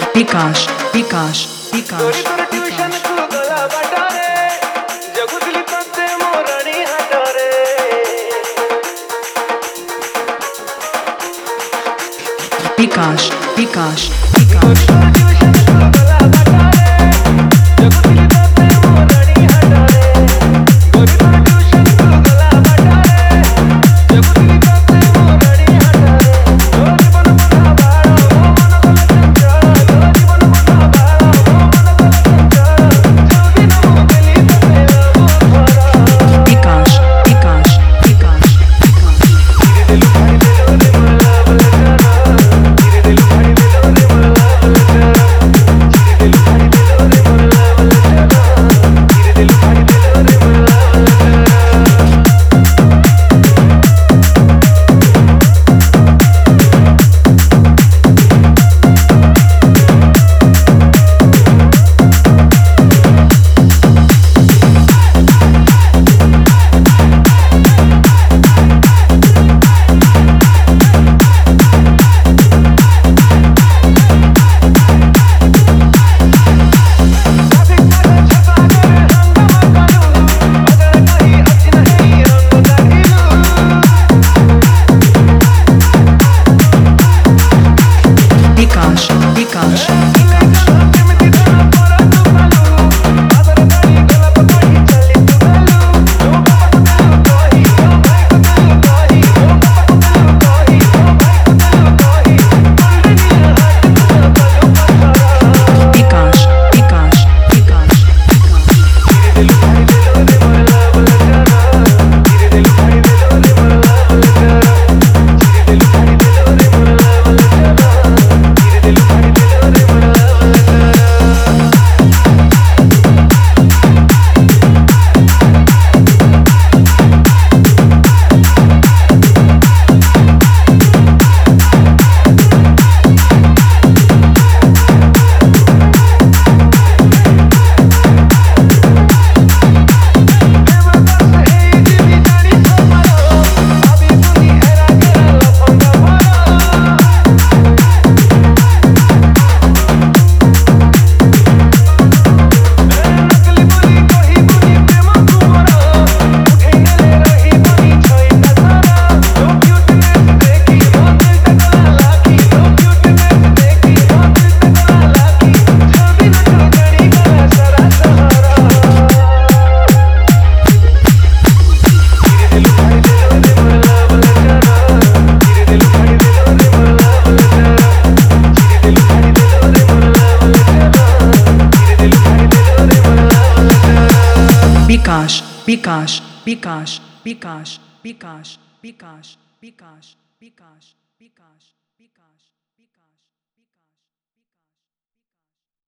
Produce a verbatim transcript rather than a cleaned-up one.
विकास विकास विकास tuition को गला बटारे जगुदली पत्ते मोरणी हटारे विकास विकास विकास ट्यूशन को गला बटारे जगुदली पत्ते मोरणी हटारे गोरी ट्यूशन को गला बटारे जगुदली पत्ते मोरणी हटारे गोरी बन बना बाड़ा वो मन गल चंचल गोरी बन बना बाड़ा वो मन गल चंचल जल्दी न मोगली तपेला वो भरा विकास विकास विकास धीरे दिल भाई दिलो रे मला बलकारा धीरे दिल भाई दिलो रे मला बलकारा धीरे दिल भाई दिलो रे मला बलकारा धीरे दिल भाई दिलो रे मला बलकारा विकास विकास विकास विकास विकास विकास विकास विकास विकास विकास विकास विकास विकास विकास विकास